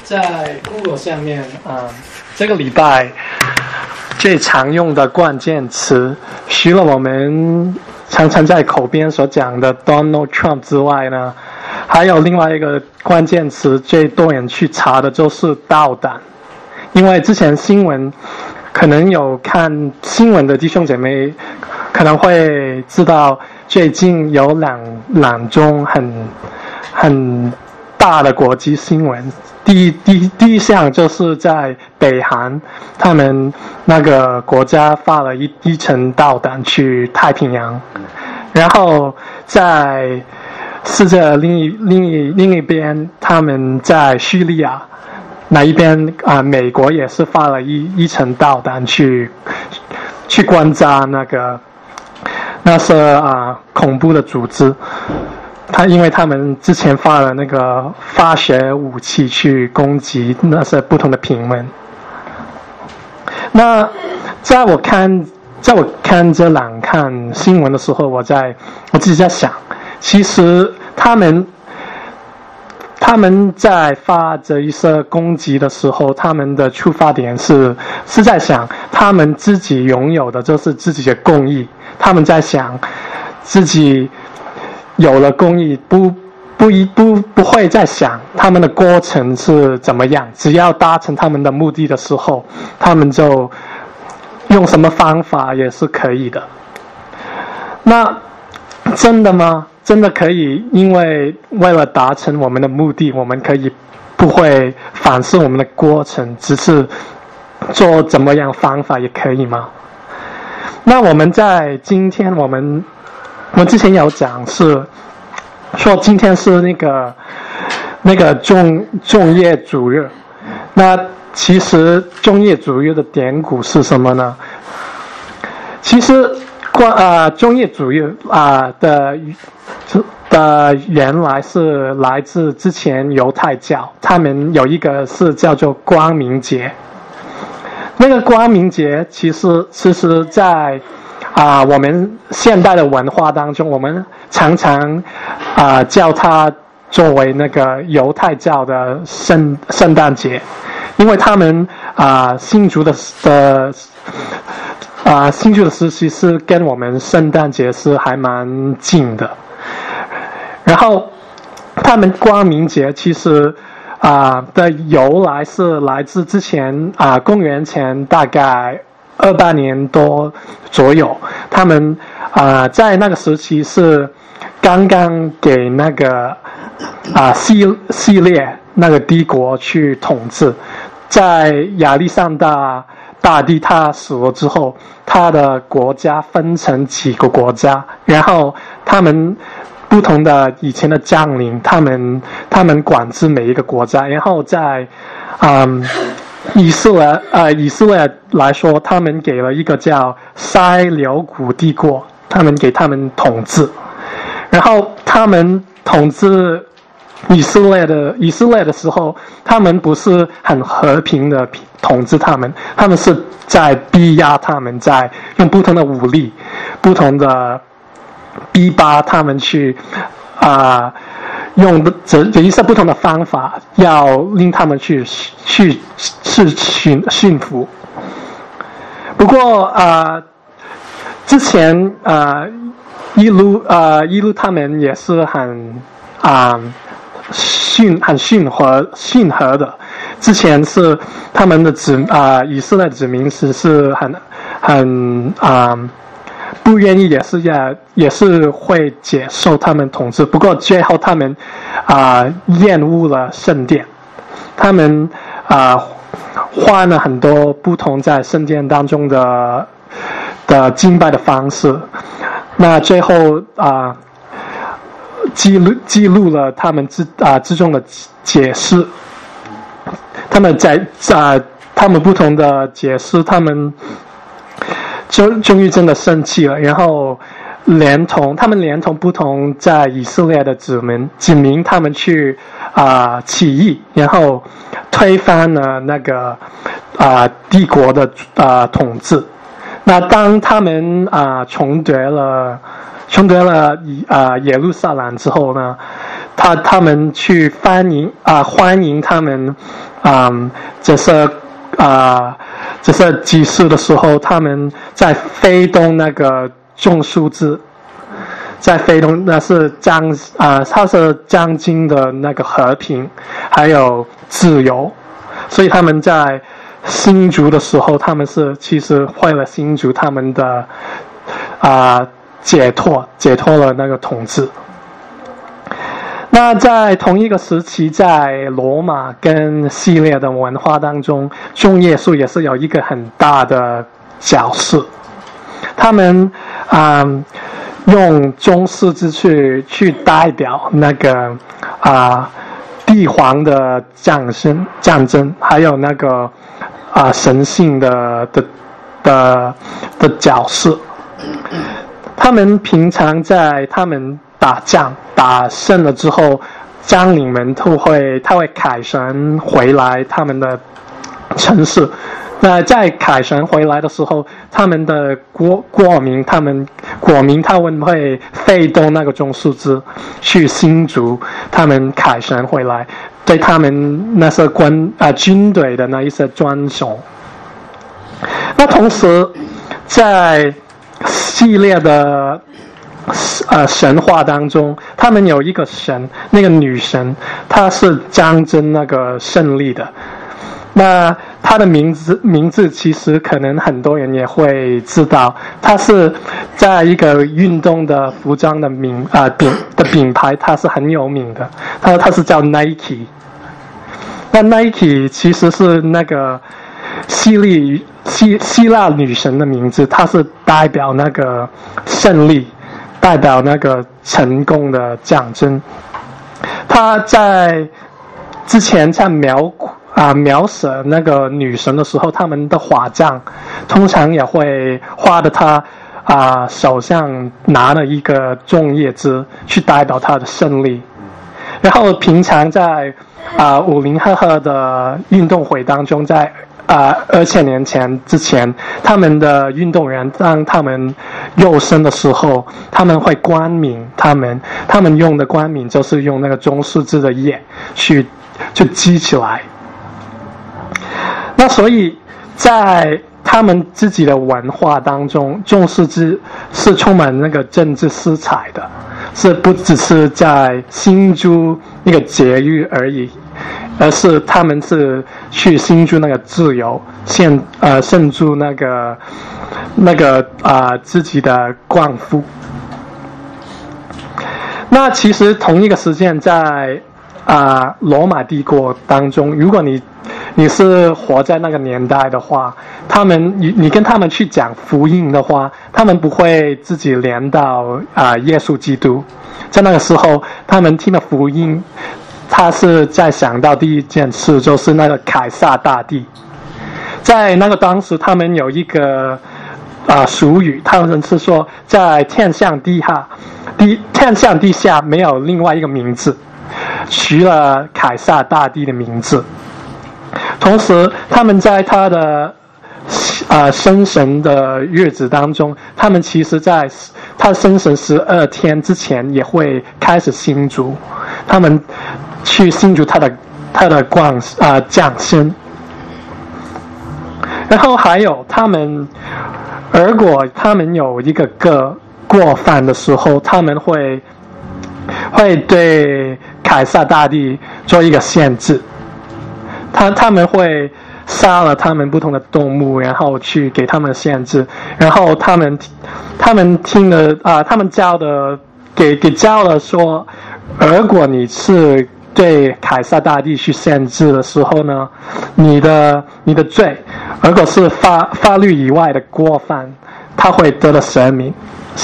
在 Google 下面，这个礼拜最常用的关键词，除了我们常常在口边所讲的 Donald Trump 之外呢，还有另外一个关键词最多人去查的就是导弹。因为之前新闻可能有看新闻的弟兄姐妹可能会知道，最近有两宗很大的国际新闻。第一项就是在北韩，他们那个国家发了一层导弹去太平洋，然后在世界的另一边，他们在叙利亚那一边美国也是发了一层导弹去关扎那是恐怖的组织。因为他们之前发了那个化学武器去攻击那些不同的平民。那在我看这两看新闻的时候，我自己在想，其实他们在发这一些攻击的时候，他们的出发点是在想他们自己拥有的就是自己的公义，他们在想自己有了公益，不会再想他们的过程是怎么样，只要达成他们的目的的时候，他们就用什么方法也是可以的。那真的吗？真的可以为了达成我们的目的，我们可以不会反思我们的过程，只是做怎么样方法也可以吗？那我们在今天我之前有讲是说今天是那个众业主日。那其实众业主日的典故是什么呢？其实众业主日的原来是来自之前犹太教，他们有一个是叫做光明节。那个光明节其实在我们现代的文化当中，我们常常叫它作为那个犹太教的圣诞节，因为他们信主的时期是跟我们圣诞节是还蛮近的。然后他们光明节其实的由来是来自之前公元前大概200年多左右，他们在那个时期是刚刚给那个希列那个帝国去统治。在亚历山大帝他死了之后，他的国家分成几个国家，然后他们不同的以前的将领，他们管制每一个国家，然后在以色列来说，他们给了一个叫塞琉古帝国，给他们统治。然后他们统治以色列的时候，他们不是很和平的统治他们是在逼压他们，在用不同的武力不同的逼迫他们去用这一些不同的方法，要令他们去驯服。不过之前一路他们也是很驯和的。之前是他们的以色列子民是很不愿意，也是会接受他们统治。不过最后他们厌恶了圣殿，他们换了很多不同在圣殿当中的敬拜的方式。那最后记录了他们之中的解释。他们他们不同的解释，他们终于真的生气了，然后连同不同在以色列的子民，他们去起义，然后推翻了那个帝国的统治。那当他们重夺了耶路撒冷之后呢， 他们去欢迎他们这些祭司的时候，他们在飞动那个种树枝，在飞动，那是它是将军的那个和平还有自由，所以他们在新竹的时候，他们是其实为了新竹他们的解脱了那个统治。那在同一个时期，在罗马跟希腊的文化当中，众耶稣也是有一个很大的角色。他们用中世纪去代表那个帝皇的战争，还有那个神性的角色。他们平常在他们打仗打胜了之后，将领们他会凯旋回来他们的城市。那在凯旋回来的时候，他们的国民他们会飞动那个中树枝去新竹，他们凯旋回来，对他们那些军队的那一些尊崇。那同时在系列的神话当中，他们有一个神，那个女神，她是象征那个胜利的。那她的名字其实可能很多人也会知道，她是在一个运动的服装的品牌，它是很有名的，它是叫 Nike。那 Nike 其实是那个希腊女神的名字，它是代表那个胜利，代表那个成功的象征。她在之前在描写那个女神的时候，他们的画匠通常也会画的她手上拿了一个种叶枝，去代表她的胜利。然后平常在50赫的运动会当中，在2000年之前，他们的运动员当他们热身的时候，他们会冠冕，他们用的冠冕就是用那个中世纪的叶去积起来。那所以在他们自己的文化当中，中世纪是充满那个政治色彩的，是不只是在新竹那个节日而已，而是他们是去新竹那个自由，献出那个自己的光复。那其实同一个时间在罗马帝国当中，如果你是活在那个年代的话，你跟他们去讲福音的话，他们不会自己连到耶稣基督。在那个时候，他们听了福音，他是在想到第一件事就是那个凯撒大帝。在那个当时，他们有一个俗语，他们是说在天上地下没有另外一个名字，除了凯撒大帝的名字。同时他们在他的生神的日子当中，他们其实在他生神12天之前也会开始新竹，他们去新竹他的降生。然后还有如果他们有一个过犯的时候，他们会对凯撒大帝做一个限制，他们会杀了他们不同的动物，然后去给他们限制，然后他们听了他们教了说，如果你是对凯撒大帝去限制的时候呢，你的罪如果是法律以外的过犯，他会得到赦免。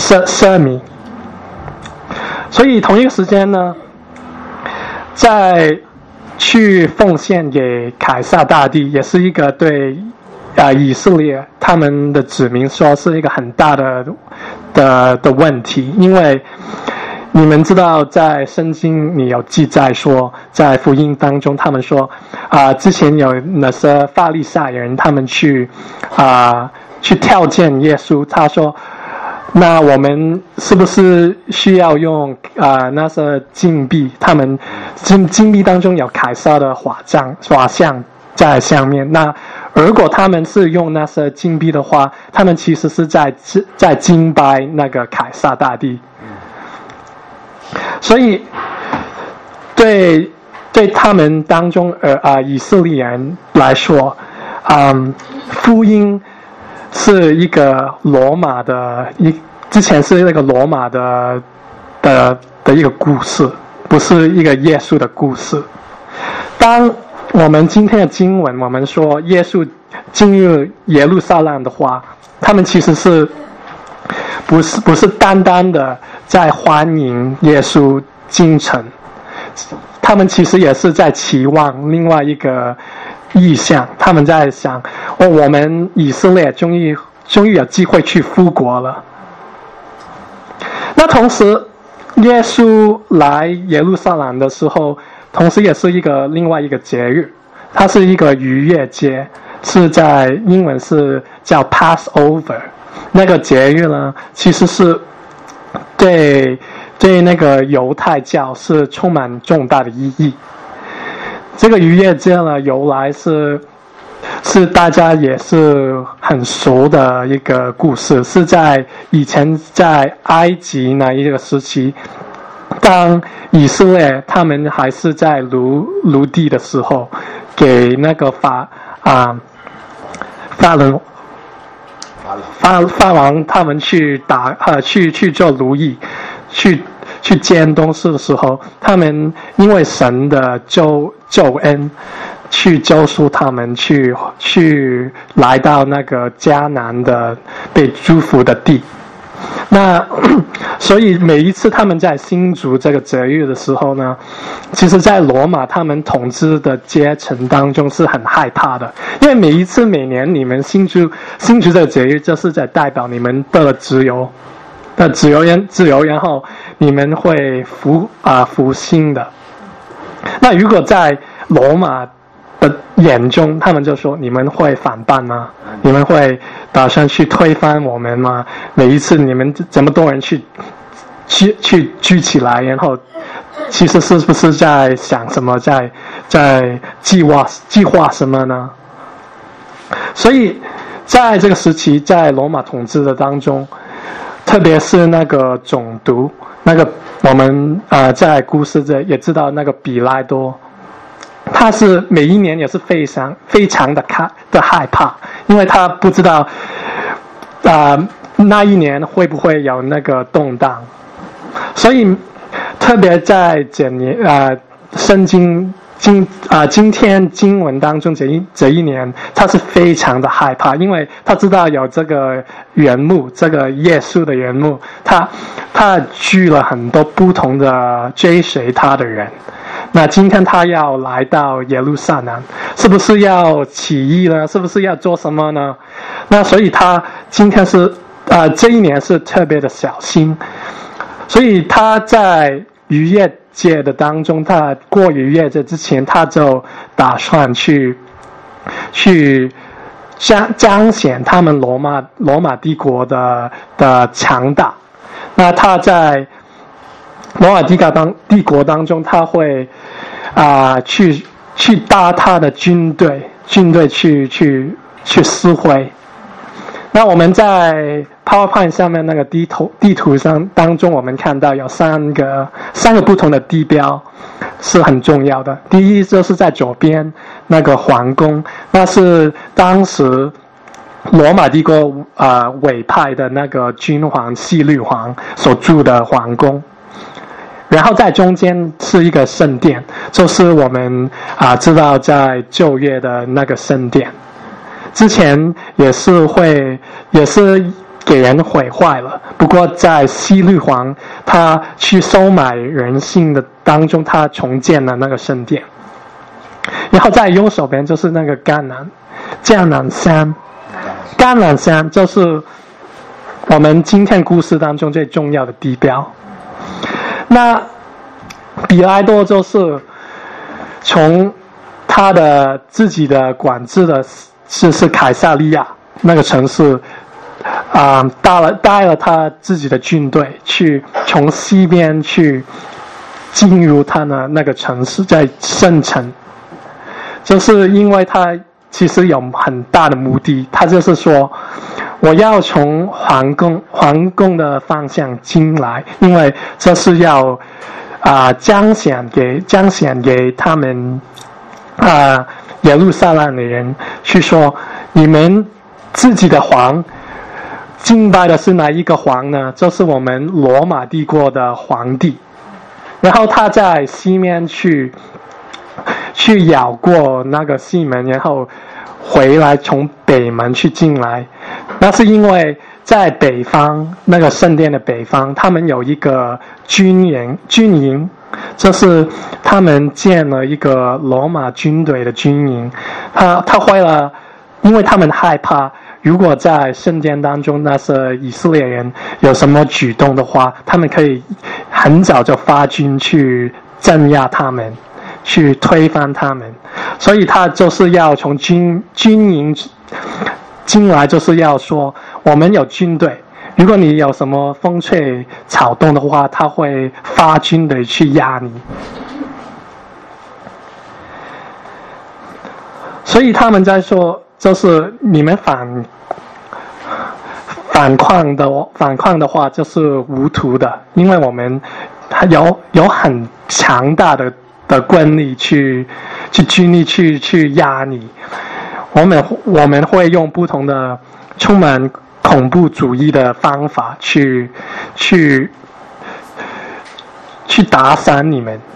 所以同一个时间呢，在去奉献给凯撒大帝，也是一个对以色列他们的子民说是一个很大的问题。因为你们知道在圣经里有记载说，在福音当中他们说之前有那些法利赛人他们去挑战耶稣，他说那我们是不是需要用那些金币？他们金币当中有凯撒的画像在上面。那如果他们是用那些金币的话，他们其实是在敬拜那个凯撒大帝。所以对他们当中以色列人来说，福音是一个罗马的之前是那个罗马的一个故事，不是一个耶稣的故事。当我们今天的经文，我们说耶稣进入耶路撒冷的话，他们其实是不是单单的在欢迎耶稣进城，他们其实也是在期望另外一个意象。他们在想，我们以色列终于有机会去复国了。那同时，耶稣来耶路撒冷的时候，同时也是另外一个节日，它是一个逾越节，是在英文是叫 Passover。那个节日呢，其实是对那个犹太教是充满重大的意义。这个逾越节呢，由来是大家也是很熟的一个故事，是在以前在埃及那一个时期，当以色列他们还是在奴地的时候，给那个法王他们去做奴役，去监东西的时候，他们因为神的救恩，去救赎他们，去来到那个迦南的被祝福的地。那所以每一次他们在庆祝这个节日的时候呢，其实在罗马他们统治的阶层当中是很害怕的，因为每年你们庆祝这个节日，就是在代表你们的自由，然后你们会复兴的。那如果在罗马的眼中，他们就说，你们会反叛吗？你们会打算去推翻我们吗？每一次你们这么多人去聚起来，然后其实是不是在想什么，在计划什么呢？所以在这个时期，在罗马统治的当中，特别是那个总督，那个我们在故事这也知道，那个比拉多，他是每一年也是非常的害怕，因为他不知道那一年会不会有那个动荡，所以特别在圣经今天经文当中这一年，他是非常的害怕，因为他知道有这个原木，这个耶稣的原木，他聚了很多不同的追随他的人。那今天他要来到耶路撒冷，是不是要起义呢？是不是要做什么呢？那所以他今天是这一年是特别的小心，所以他在逾越节的当中，他过逾越节之前，他就打算去彰显他们罗马帝国的强大。那他在罗马帝国当中，他会去搭他的军队去撕毁。那我们在 PowerPoint 上面那个地图上当中，我们看到有三个不同的地标是很重要的。第一就是在左边那个皇宫，那是当时罗马帝国委派的那个君皇希律皇所住的皇宫。然后在中间是一个圣殿，就是我们知道在旧约的那个圣殿，之前也是给人毁坏了，不过在希律皇他去收买人性的当中，他重建了那个圣殿。然后在右手边就是那个橄榄山就是我们今天故事当中最重要的地标。那比拉多就是从他的自己的管制的是凯撒利亚那个城市带了他自己的军队去从西边去进入他的那个城市，在圣城，就是因为他其实有很大的目的，他就是说我要从皇宫的方向进来，因为这是要彰显给他们耶路撒冷的人去说，你们自己的皇敬拜的是哪一个皇呢？就是我们罗马帝国的皇帝。然后他在西面去咬过那个西门，然后回来从北门去进来。那是因为在北方，那个圣殿的北方，他们有一个军营，就是他们建了一个罗马军队的军营。他为了，因为他们害怕，如果在圣殿当中那些以色列人有什么举动的话，他们可以很早就发军去镇压他们，去推翻他们。所以他就是要从军营进来，就是要说我们有军队，如果你有什么风吹草动的话，他会发军队去压你。所以他们在说，就是你们反抗的话就是无图的，因为我们有很强大的quân力去军力去压你。我们会用不同的充满恐怖主义的方法去打散你们。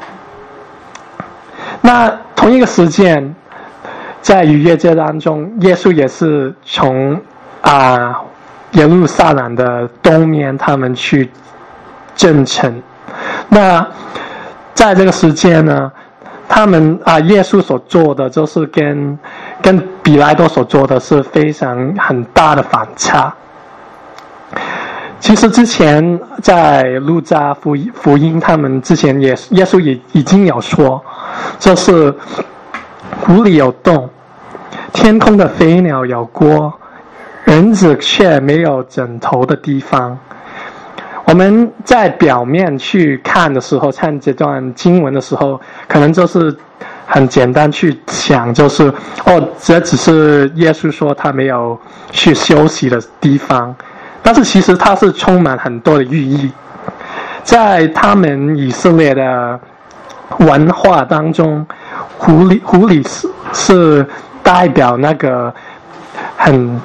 那同一个时间，在逾越节当中，耶稣也是从耶路撒冷的东面他们去进城。那在这个时间呢，他们耶稣所做的就是跟比拉多所做的是非常很大的反差。其实之前在路加福音，他们之前耶稣也已经有说，就是湖里有洞，天空的飞鸟有窝，人子却没有枕头的地方。我们在表面去看的时候，看这段经文的时候，可能就是很简单去想，就是这只是耶稣说他没有去休息的地方，但是其实它是充满很多的寓意。在他们以色列的文化当中，狐狸是代表那个很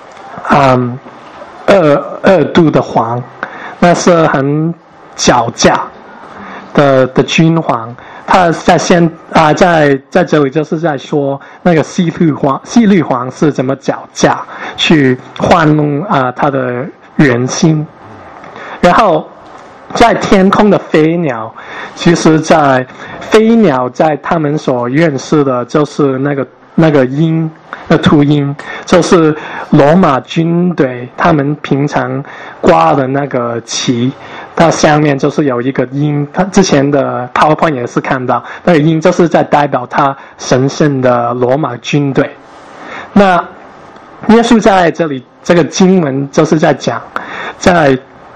恶毒的皇，那是很狡诈的君皇。他在这里就是在说那个希律皇是怎么狡诈去玩弄他的人心。然后在天空的飞鸟，其实在飞鸟在他们所认识的就是那个鹰，那秃鹰，就是罗马军队他们平常挂的那个旗，它下面就是有一个鹰。他之前的 PowerPoint 也是看到那个鹰，就是在代表他神圣的罗马军队。那耶稣在这里这个经文就是在讲，在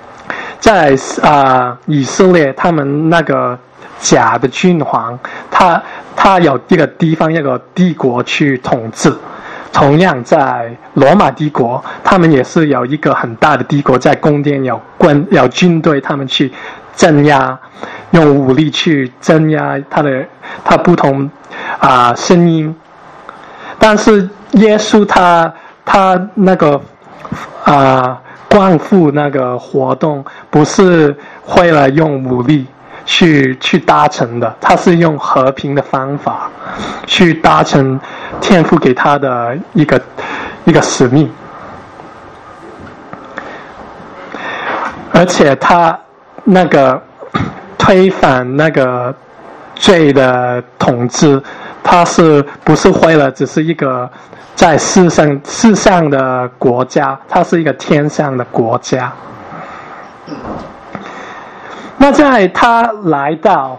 以色列他们那个假的君皇，他有一个地方一个帝国去统治。同样在罗马帝国，他们也是有一个很大的帝国，在宫殿有军队，他们去镇压，用武力去镇压他不同声音。但是耶稣他那个光复那个活动不是为了用武力去达成的，他是用和平的方法去达成天父给他的一个使命。而且他那个推翻那个罪的统治，他是不是为了只是一个在世上的国家，它是一个天上的国家。那在他来到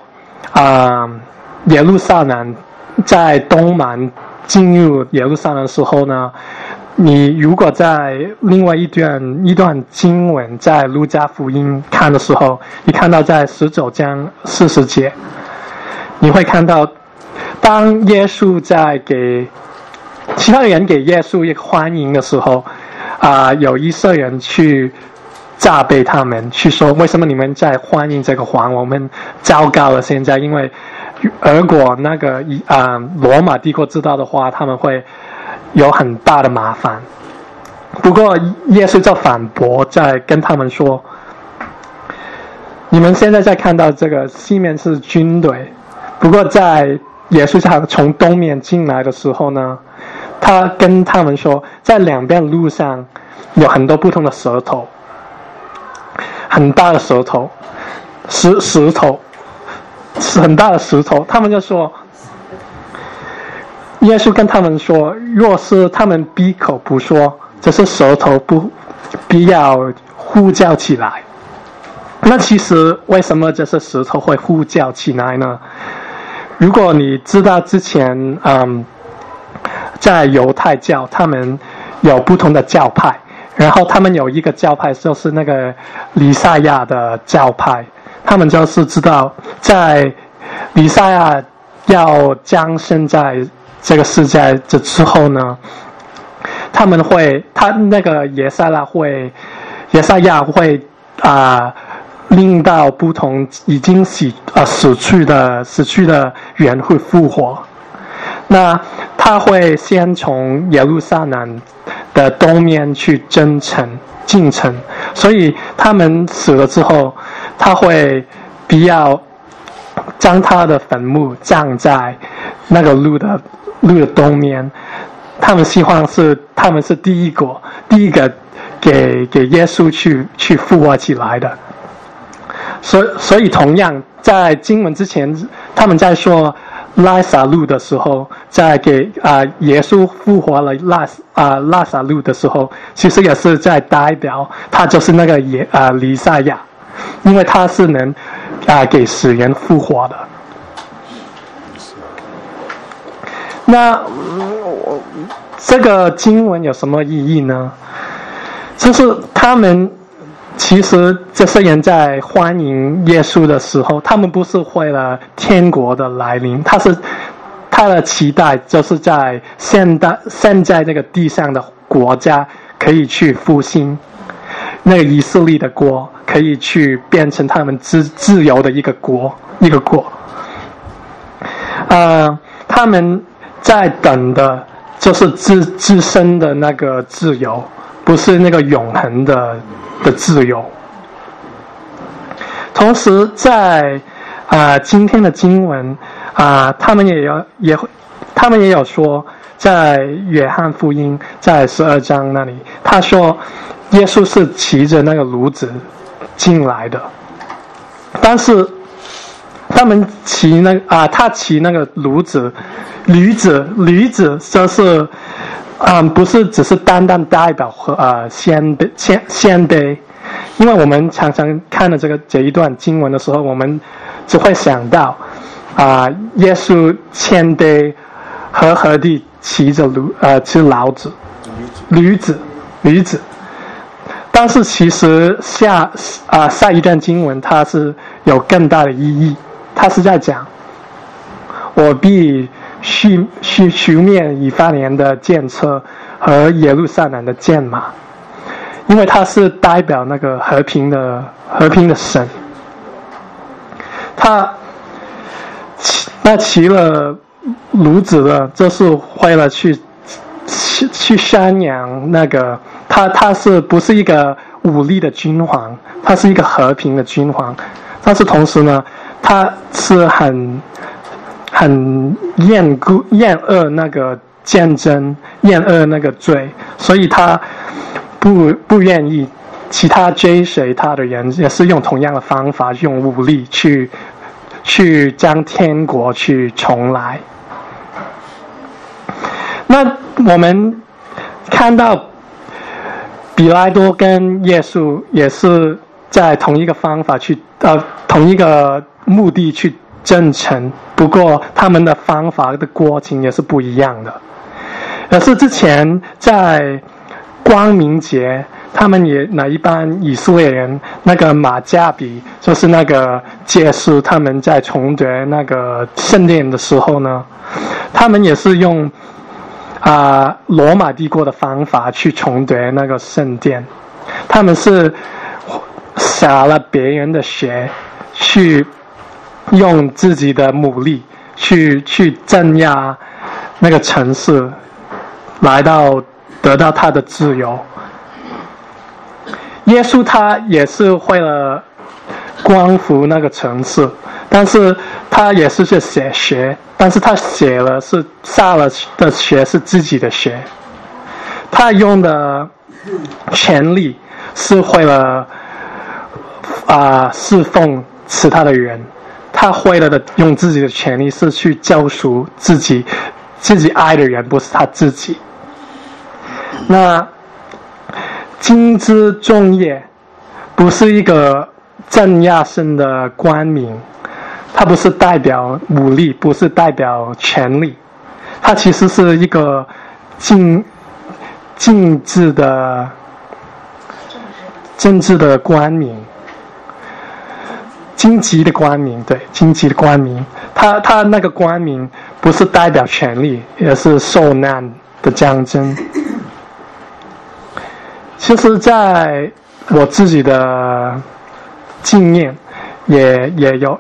耶路撒冷，在东门进入耶路撒冷的时候呢， 你如果在另外一段经文在路加福音看的时候，你看到在19章40节，你会看到当耶稣在给其他人给耶稣一个欢迎的时候，有以色列人去责备他们，去说为什么你们在欢迎这个王？我们糟糕了，现在因为如果那个罗马帝国知道的话，他们会有很大的麻烦。不过耶稣就反驳，在跟他们说，你们现在看到这个西面是军队，不过在耶稣从东面进来的时候呢，他跟他们说，在两边路上有很多不同的舌头，很大的舌头，石头，是很大的石头。他们就说，耶稣跟他们说，若是他们闭口不说，这是舌头不必要呼叫起来。那其实为什么这些石头会呼叫起来呢？如果你知道之前在犹太教他们有不同的教派，然后他们有一个教派就是那个弥赛亚的教派，他们就是知道在弥赛亚要降生在这个世界之后呢，他那个耶赛亚会令到不同已经死去的人会复活。那他会先从耶路撒冷的东面去进城，所以他们死了之后，他会必要将他的坟墓葬在那个路的东面。他们希望他们是第一个给耶稣去复活起来的。所以同样在经文之前，他们在说拉撒路的时候，在给耶稣复活了拉撒路的时候，其实也是在代表他就是那个弥赛亚，因为他是能给死人复活的。那这个经文有什么意义呢？就是他们其实这些人在欢迎耶稣的时候，他们不是为了天国的来临，他的期待就是在现在这个地上的国家可以去复兴，那个以色列的国可以去变成他们自由的一个国。他们在等的就是自身的那个自由，不是那个永恒的自由。同时在今天的经文他们也有说，在约翰福音在12章那里，他说耶稣是骑着那个驴子进来的，但是他们他骑那个驴子就是不是只是单单代表谦卑，因为我们常常看了这一段经文的时候，我们只会想到耶稣谦卑和合地骑着驴子，但是其实下一段经文它是有更大的意义，它是在讲我必除灭以法莲的剑车和耶路撒冷的剑马，因为它是代表那个和平的神。他骑了驴子的，就是为了去宣扬那个他是不是一个武力的君王，他是一个和平的君王，但是同时呢，他是很厌恶那个战争，厌恶那个罪，所以他不愿意其他追随他的人也是用同样的方法，用武力去将天国去重来。那我们看到比拉多跟耶稣也是在同一个方法同一个目的去证成，不过他们的方法的过程也是不一样的。 可是之前在光明节，他们也那一般以色列人，那个马加比就是那个介绍他们在重夺那个圣殿的时候呢，他们也是用罗马帝国的方法去重夺那个圣殿，他们是洒了别人的血，去用自己的武力去镇压那个城市，来到得到他的自由。耶稣他也是为了光复那个城市，但是他也是写血，但是他写了是撒了的血是自己的血，他用的权力是为了侍奉吃他的人，他为了用自己的权利是去救赎自己爱的人，不是他自己。那金枝重叶不是一个镇压性的冠名，它不是代表武力，不是代表权力，它其实是一个政治的冠名，荆棘的冠名，对，荆棘的冠名，它那个冠名不是代表权力，也是受难的象征。其实在我自己的经验也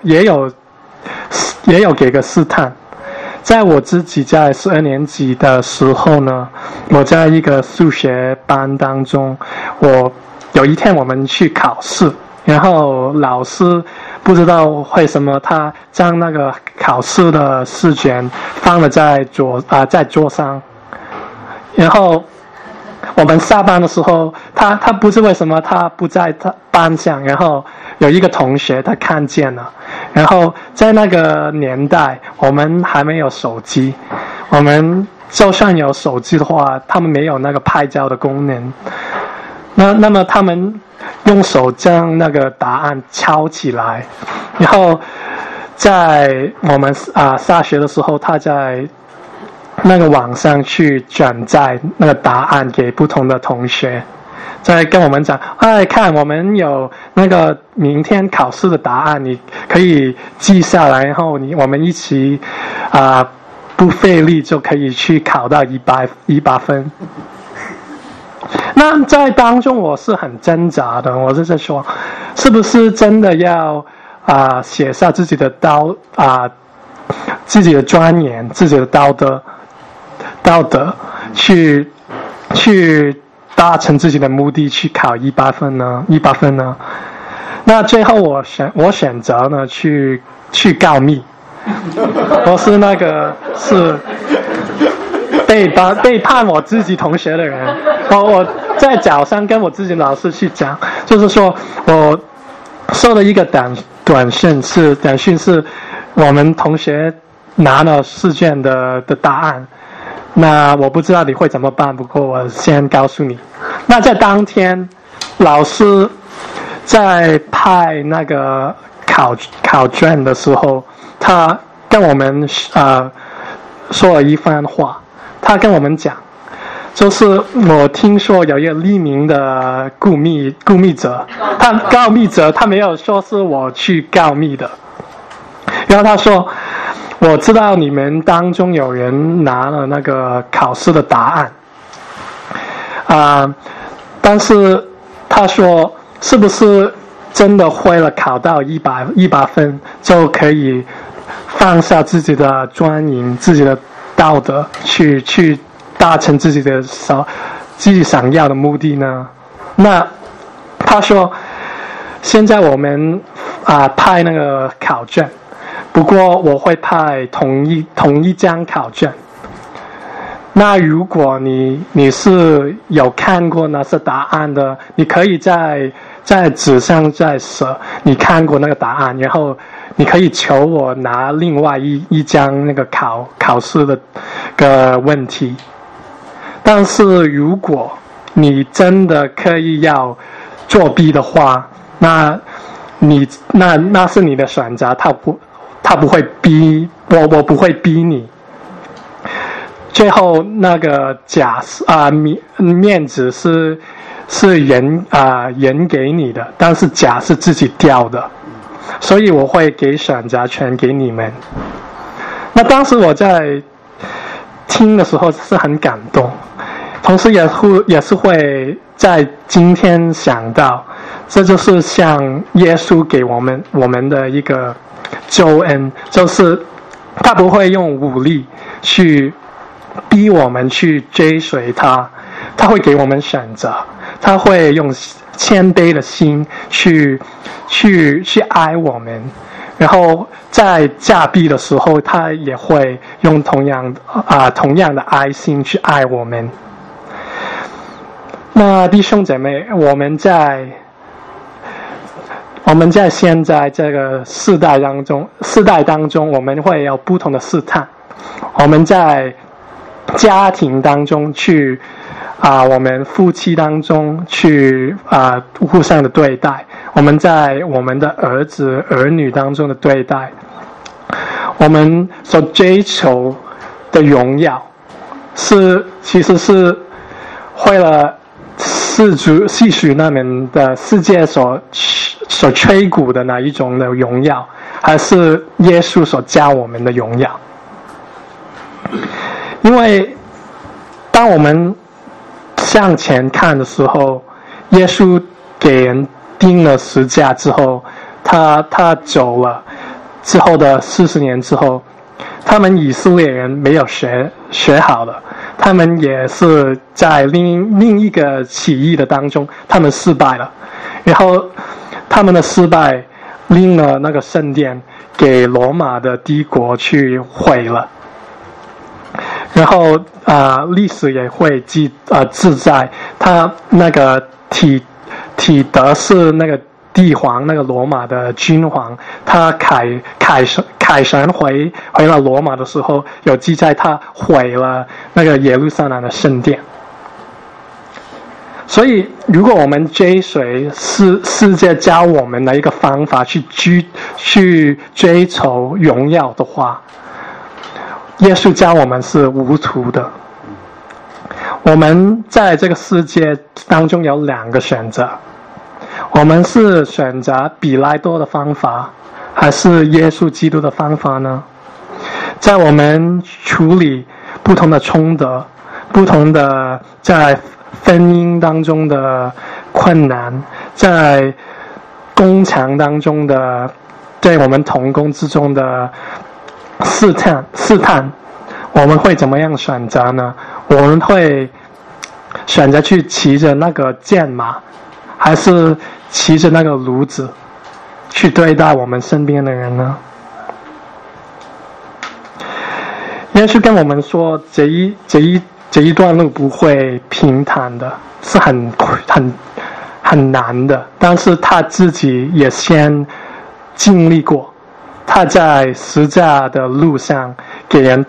有给个试探。在我自己在12年级的时候呢，我在一个数学班当中，有一天我们去考试，然后老师不知道为什么他将那个考试的试卷放了在桌上，然后我们下班的时候，他不知为什么他不在他班上，然后有一个同学他看见了，然后在那个年代我们还没有手机，我们就算有手机的话，他们没有那个拍照的功能，那么他们用手将那个答案抄起来，然后在我们下学的时候，他在那个网上去转载那个答案给不同的同学，再跟我们讲，看我们有那个明天考试的答案，你可以记下来，然后我们一起不费力就可以去考到100分。那在当中我是很挣扎的，我是在说，是不是真的要写下自己的自己的尊严，自己的道德去达成自己的目的，去考100分呢？那最后我选择呢去告密，我是那个是背叛我自己同学的人。我在早上跟我自己老师去讲，就是说我收了一个短讯是我们同学拿了试卷的答案，那我不知道你会怎么办，不过我先告诉你。那在当天老师在派那个考卷的时候，他跟我们说了一番话，他跟我们讲，就是我听说有一个匿名的告密者，他没有说是我去告密的，然后他说，我知道你们当中有人拿了那个考试的答案，但是他说是不是真的为了考到100分就可以放下自己的尊严、自己的道德，去达成自己想要的目的呢？那他说，现在我们派那个考卷，不过我会派同一张考卷。那如果你是有看过那些答案的，你可以在纸上再写你看过那个答案，然后你可以求我拿另外一张那个考试的问题。但是如果你真的刻意要作弊的话，那是你的选择，他不会逼我不会逼你。 最后那个假面子是人给你的，但是假是自己掉的，所以我会给选择权给你们。那当时我在听的时候是很感动，同时也是会在今天想到，这就是像耶稣给我们的一个救恩，就是他不会用武力去逼我们去追随他，他会给我们选择，他会用谦卑的心去爱我们，然后在驾避的时候，他也会用同样的爱心去爱我们。那弟兄姐妹，我们在现在这个世代当中，我们会有不同的试探。我们在家庭当中去我们夫妻当中去互相的对待，我们在我们的儿子儿女当中的对待，我们所追求的荣耀其实是为了细数那们的世界所吹鼓的那一种的荣耀，还是耶稣所教我们的荣耀？因为当我们向前看的时候，耶稣给人钉了十字架之后，他走了之后的40年之后，他们以色列人没有学好了，他们也是在另一个起义的当中，他们失败了，然后他们的失败拎了那个圣殿给罗马的帝国去毁了。然后历史也会记载他那个体德是那个帝皇，那个罗马的君皇，他凯旋回了罗马的时候，有记载他毁了那个耶路撒冷的圣殿。所以如果我们追随世界教我们的一个方法去追求荣耀的话，耶稣教我们是无途的。我们在这个世界当中有2个选择，我们是选择比拉多的方法，还是耶稣基督的方法呢？在我们处理不同的冲突，不同的在婚姻当中的困难，在工厂当中的对我们同工之中的试探，我们会怎么样选择呢？我们会选择去骑着那个剑马，还是骑着那个炉子去对待我们身边的人呢？耶稣跟我们说，这一段路不会平坦的，是很难的，但是他自己也先经历过。他在十字架的路上给人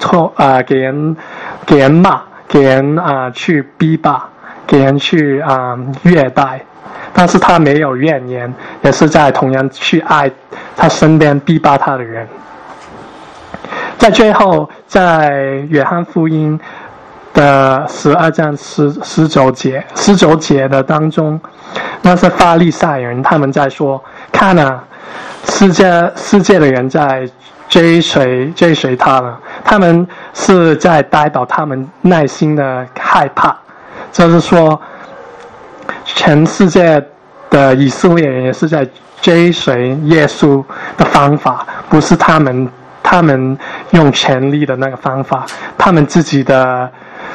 骂，给人去逼迫，给人去虐待，但是他没有怨言，也是在同样去爱他身边逼迫他的人。在最后，在约翰福音的12章19节的当中，那是法利赛人，他们在说，看啊，世界的人在追随他了，他们是在代表他们内心的害怕，就是说全世界的以色列人也是在追随耶稣的方法，不是他们用权力的那个方法，他们自己的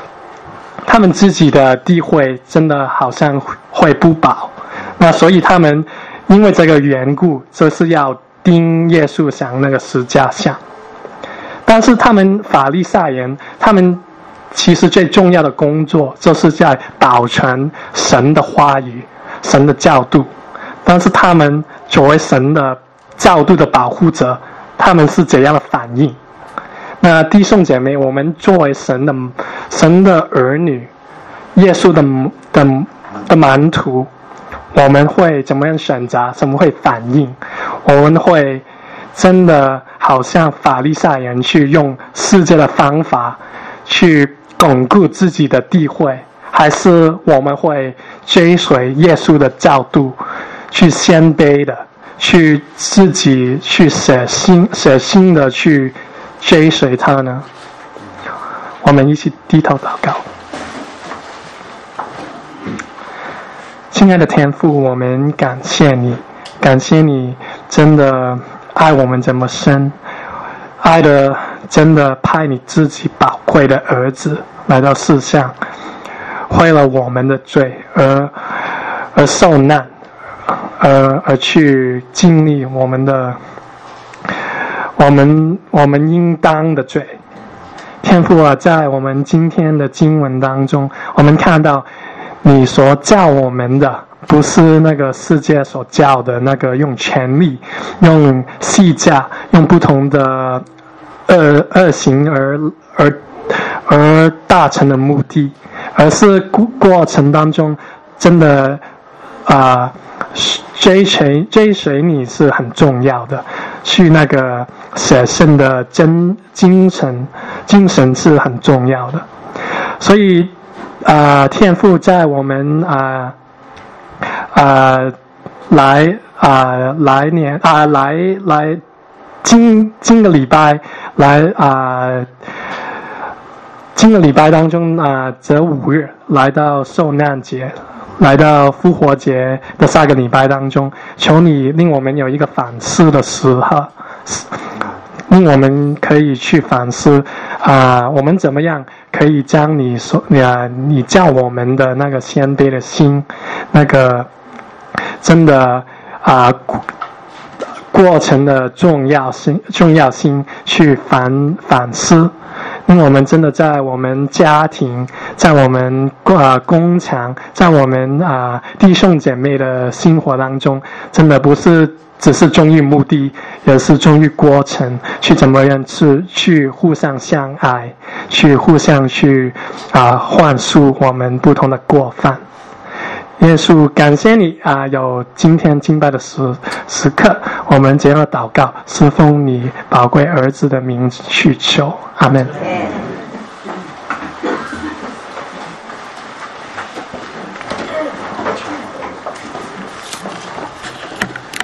地位真的好像会不保，那所以他们因为这个缘故，就是要钉耶稣上那个十字架上。但是他们法利赛人，他们其实最重要的工作就是在保存神的话语，神的教导。但是他们作为神的教导的保护者，他们是怎样的反应？那弟兄姐妹，我们作为神的儿女，耶稣的门徒，我们会怎么样选择？怎么会反应？我们会真的好像法利赛人去用世界的方法去巩固自己的地位，还是我们会追随耶稣的教导，去谦卑的，去自己去舍心的去追随他呢？我们一起低头祷告。亲爱的天父，我们感谢你，感谢你真的爱我们这么深，爱的真的派你自己宝贵的儿子来到世上，为了我们的罪而受难，而去经历我们应当的罪。天父啊，在我们今天的经文当中，我们看到你所教我们的不是那个世界所教的那个用权力、用戏价、用不同的恶行而达成的目的，而是过程当中真的追随你是很重要的，去那个舍身的精神是很重要的。所以天父在我们今个礼拜当中这5日来到受难节，来到复活节的下个礼拜当中，求你令我们有一个反思的时候，令我们可以去反思我们怎么样可以将你叫我们的那个谦卑的心，那个真的过程的重要性去反思，因为我们真的在我们家庭，在我们工厂，在我们弟兄姐妹的生活当中，真的不是只是忠于目的，也是忠于过程，去怎么样去互相相爱，去互相去宽恕我们不同的过犯。耶稣，感谢你有今天敬拜的时刻，我们这样祷告，是奉你宝贵儿子的名去求，阿们。